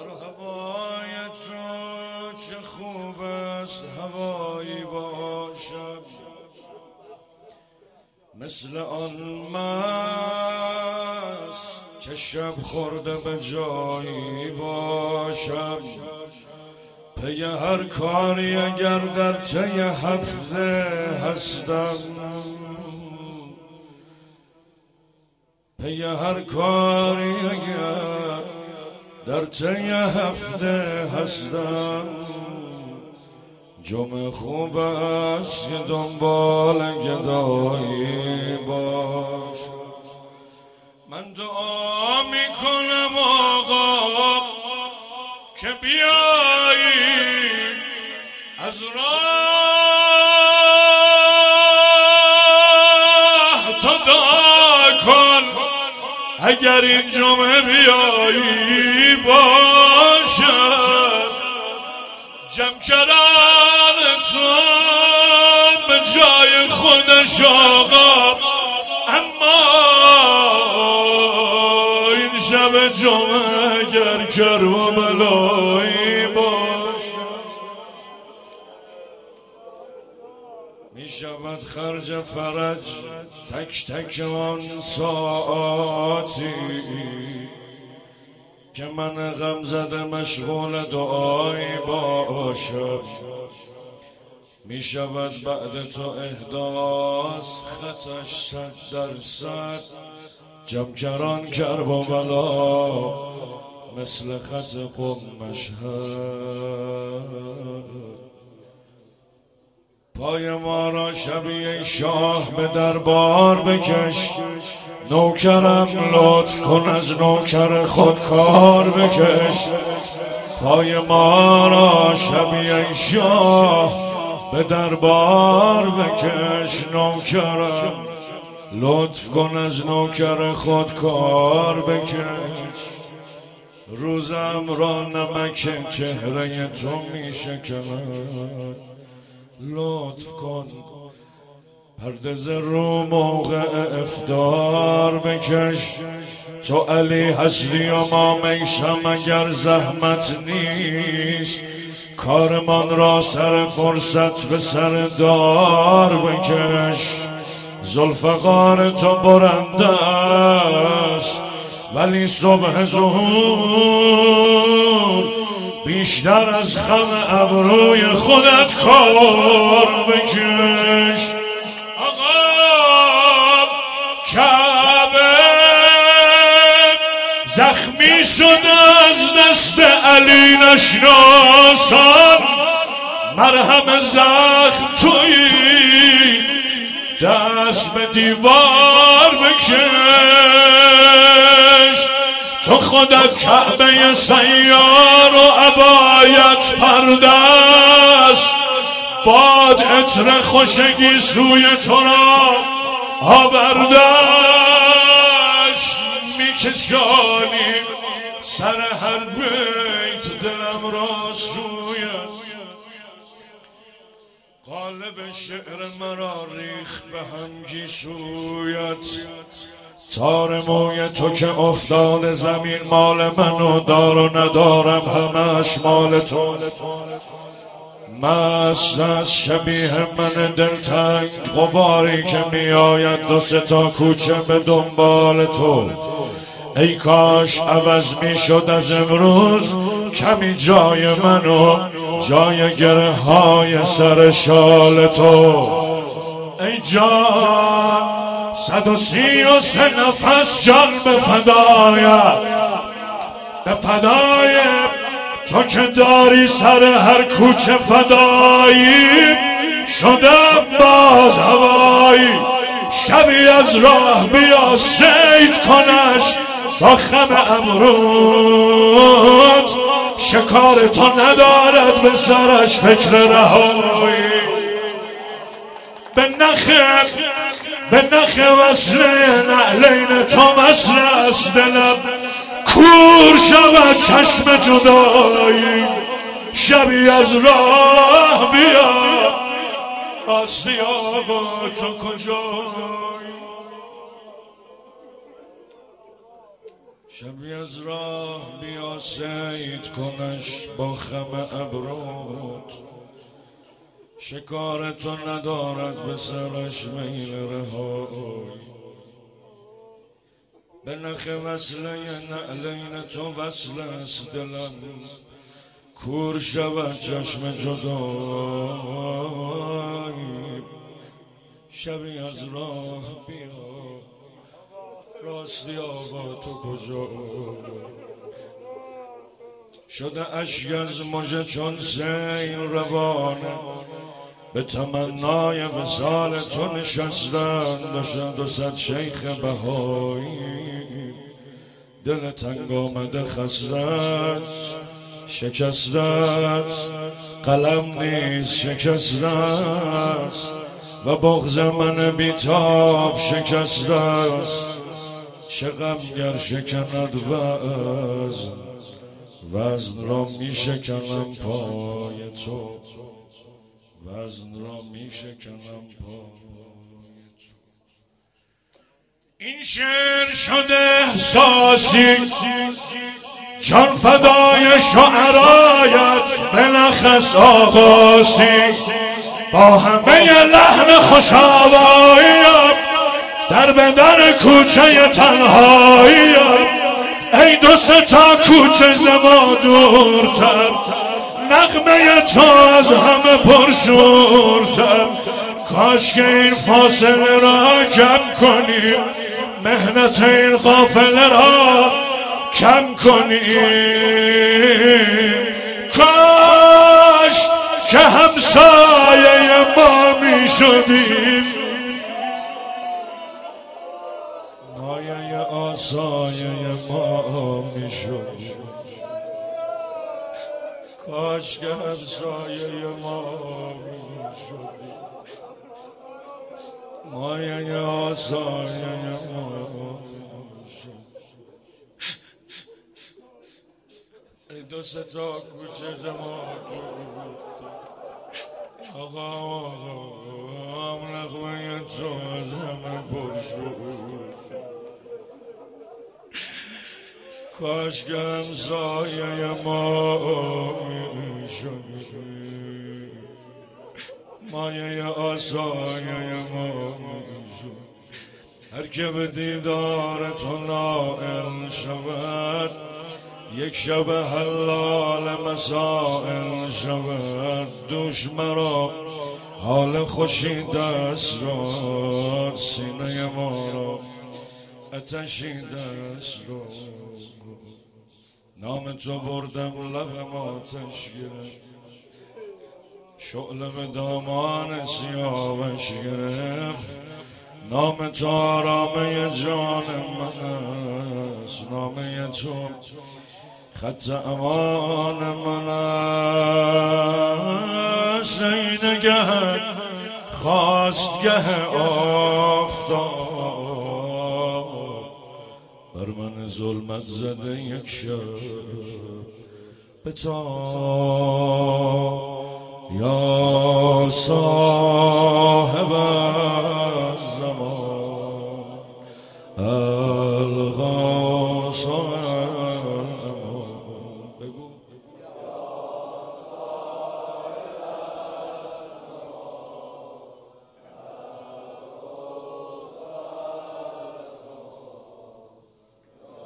در هوای تو چه خوب است هوایی باشم، مثل آن مست که شب خورده به جایی باشم. پی هر کاری اگر در طی هفته هستم، پی هر کاری اگر در طی هفته هستم، جمعه خوب است که دنبال گدایی باش. من دعا میکنم آقا که بیایی از راه تو دعا کن، اگر این جمعه بیایی باشد جمع کردن تو به جای خودش آقا، اما این شب جمعه اگر کرب و بلایی باشد، می شود خرج فرج تک تک آن ساعاتی که من غم زده مشغول دعایی باشم. می شود بعد تو احداث خطش 100%، جمع کران کرب و بلا مثل خط قم مشهد. پای ما را شبیه شاه به دربار بکش، نوکرم لطف کن از نوکر خود کار بکش. پای ما را شبیه شاه به دربار بکش، نوکرم لطف کن از نوکر خود کار بکش. روزم را نمک چهره تو می شکند، لطف کن پردز رو موقع افطار بکش. تو علی هستی و ما میشم اگر زحمت نیست، کارمان را سر فرصت به سر دار بکش. ذوالفقار تو برنده است ولی صبح ظهور بیشتر از خم ابروی خودت کار بکش. آقا کعبه زخمی شده از دست علی نشناسان، مرهم زخم تویی دست به دیوار بکش. تو خودت کعبه سیار و عبایت پرده است، باد عطر خوشگی سوی تو را آورده‌اش. میکشانی سر هر بیت دلم را سویت، قالب شعر مرا ریخت به همگی سویت. تار موی تو که افتاد زمین مال من و دار و ندارم همش مال تو. مست از شبیه من دلتنگ غباری که می آید 2-3 تا کوچه به دنبال تو. ای کاش عوض می شد از امروز کمی جای منو، جای گره های سر شال تو. ای جان 133 نفس جان به فدای تو که داری سر هر کوچه فدایی. شدم باز هوایی شبی از راه بیا صید کنش با خم ابروت. شکار تو ندارد به سرش فکر رهایی، به نخ وصل نعلین تو وصل است دلم، کور شود چشم جدایی. شبی از راه بیا راستی آقا تو کجایی. شبی از راه بیا سید کنش با خم ابروت، شکار تو ندارد به سرش میل رهای. به نخ وصله نعلین تو وصل است دلم، کور شود چشم جدایی. شبی از راه بیا راستی آقا تو کجا؟ شده اشک از مژه چون سیل روانه، به تمنای وصال تو نشستن دو صد شیخ بهایی. دل تنگ آمده خسته است شکسته است، قلم نیز شکسته است و بغض من بیتاب شکسته است. چه غمگر شکند وزن را می شکنم پای تو، وزن را می شکنم پای تو. این شعر شده احساسی جان فدای شعرایت، بلخص آغاسی با همه لحن خوش‌آواییم، در به در کوچه تنهاییم. ای دو سه تا کوچه ز ما دورتر، نغمه تو از همه پرشورتر. کاش که این فاصله را کم کنیم، مهنت این قافله را کم کنیم. کاش که همسایه ما می شدیم، مایه آسایه ما می شدیم. کاش که همسایه ما می شدیم، مایه آسایه ما می شدیم. ای دو سه تا کوچه زمان آقا نغمه تو از همه پر شد. کاش که همسایه ما می شدی، مایه آسایه ما می شد. هر که به دیدار تو نائل شود، یک شب حلال مسائل شود. دوش مرا حال خوشی دست داد، سینه ما را آتشی دست داد. نام تو بردم لبم آتش گرفت، شعله به دامان سیاوش گرفت. نام تو آرامه جان من است، نامه تو خط امان من است. ای نگه خواستگه آفتاب، بر من ظلمت زده یک شب بتاب. یا صاحب الزمان الغاصب